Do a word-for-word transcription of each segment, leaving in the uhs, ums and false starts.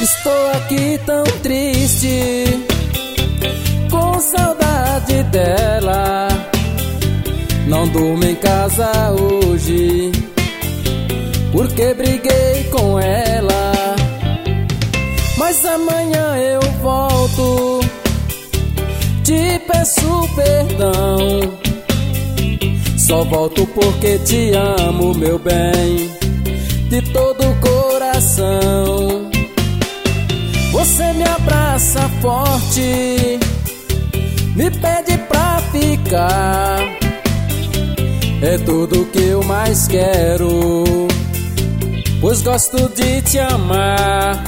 Estou aqui tão triste, com saudade dela. Não durmo em casa hoje, porque briguei com ela. Mas amanhã eu volto, te peço perdão. Só volto porque te amo, meu bem, de todo o coração. Você me abraça forte, me pede pra ficar. É tudo que eu mais quero, pois gosto de te amar.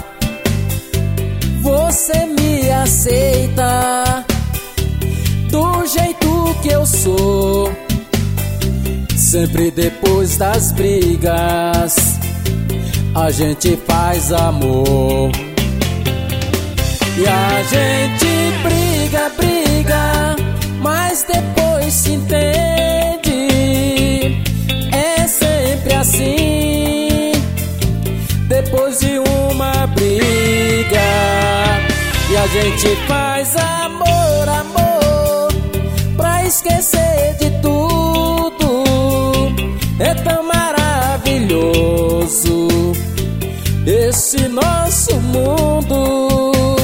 Você me aceita do jeito que eu sou. Sempre depois das brigas a gente faz amor. E a gente briga, briga, mas depois se entende. É sempre assim, depois de uma briga. E a gente faz amor, amor, pra esquecer de tudo. É tão maravilhoso esse nosso mundo.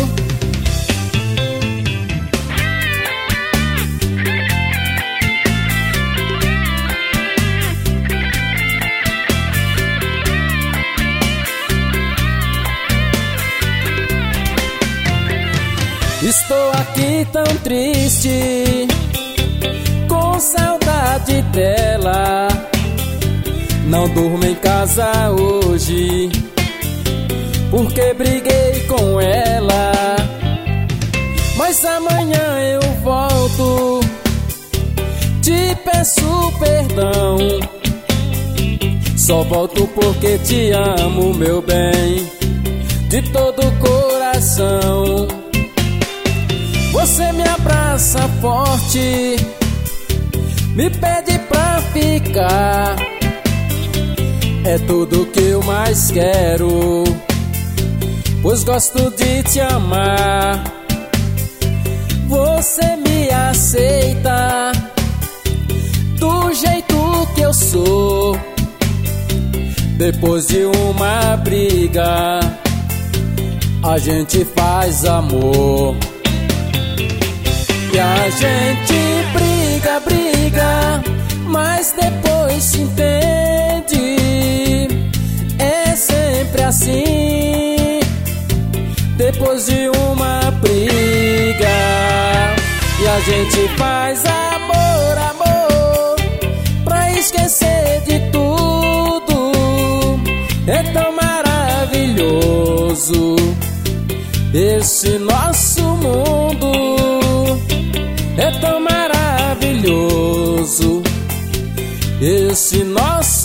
Estou aqui tão triste, com saudade dela. Não durmo em casa hoje, porque briguei com ela. Mas amanhã eu volto, te peço perdão. Só volto porque te amo, meu bem, de todo o coração. Você me abraça forte, me pede pra ficar. É tudo que eu mais quero, pois gosto de te amar. Você me aceita do jeito que eu sou. Depois de uma briga a gente faz amor. E a gente briga, briga, mas depois se entende. É sempre assim, depois de uma briga. E a gente faz amor, amor, pra esquecer de tudo. É tão maravilhoso esse nosso mundo. É tão maravilhoso esse nosso